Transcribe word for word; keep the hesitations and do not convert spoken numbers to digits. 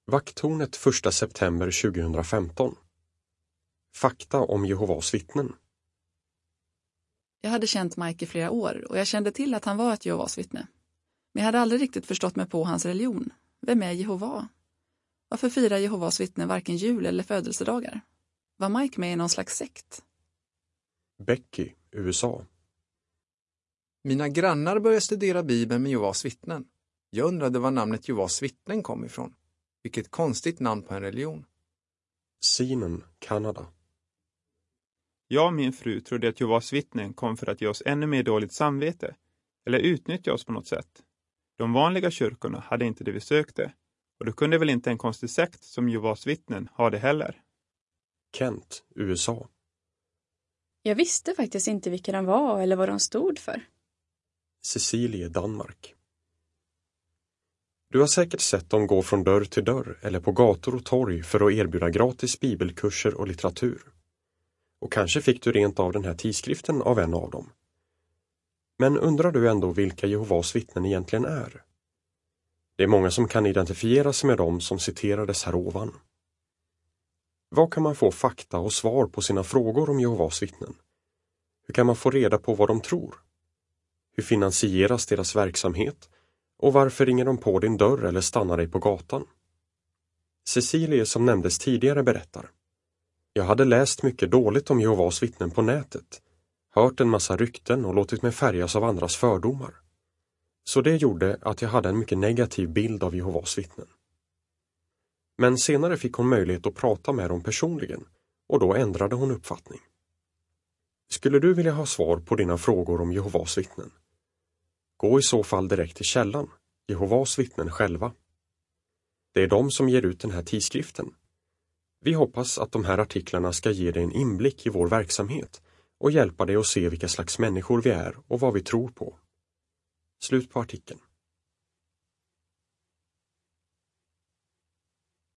Vakttornet första september tjugohundrafemton. Fakta om Jehovas vittnen. Jag hade känt Mike i flera år och jag kände till att han var ett Jehovas vittne. Men jag hade aldrig riktigt förstått mig på hans religion. Vem är Jehova? Varför firar Jehovas vittnen varken jul eller födelsedagar? Var Mike med i någon slags sekt? Becky, U S A. Mina grannar började studera Bibeln med Jehovas vittnen. Jag undrade var namnet Jehovas vittnen kom ifrån. Vilket konstigt namn på en religion. Seaman, Kanada. Jag och min fru trodde att Jehovas vittnen kom för att ge oss ännu mer dåligt samvete eller utnyttja oss på något sätt. De vanliga kyrkorna hade inte det vi sökte och då kunde väl inte en konstig sekt som Jehovas vittnen ha det heller. Kent, U S A. Jag visste faktiskt inte vilka de var eller vad de stod för. Cecilie, Danmark. Du har säkert sett dem gå från dörr till dörr eller på gator och torg för att erbjuda gratis bibelkurser och litteratur. Och kanske fick du rent av den här tidskriften av en av dem. Men undrar du ändå vilka Jehovas vittnen egentligen är? Det är många som kan identifiera sig med dem som citerades här ovan. Vad kan man få fakta och svar på sina frågor om Jehovas vittnen? Hur kan man få reda på vad de tror? Hur finansieras deras verksamhet? Och varför ringer de på din dörr eller stannar dig på gatan? Cecilie som nämndes tidigare berättar. Jag hade läst mycket dåligt om Jehovas vittnen på nätet, hört en massa rykten och låtit mig färgas av andras fördomar. Så det gjorde att jag hade en mycket negativ bild av Jehovas vittnen. Men senare fick hon möjlighet att prata med dem personligen och då ändrade hon uppfattning. Skulle du vilja ha svar på dina frågor om Jehovas vittnen? Gå i så fall direkt till källan, Jehovas vittnen själva. Det är de som ger ut den här tidskriften. Vi hoppas att de här artiklarna ska ge dig en inblick i vår verksamhet och hjälpa dig att se vilka slags människor vi är och vad vi tror på. Slut på artikeln.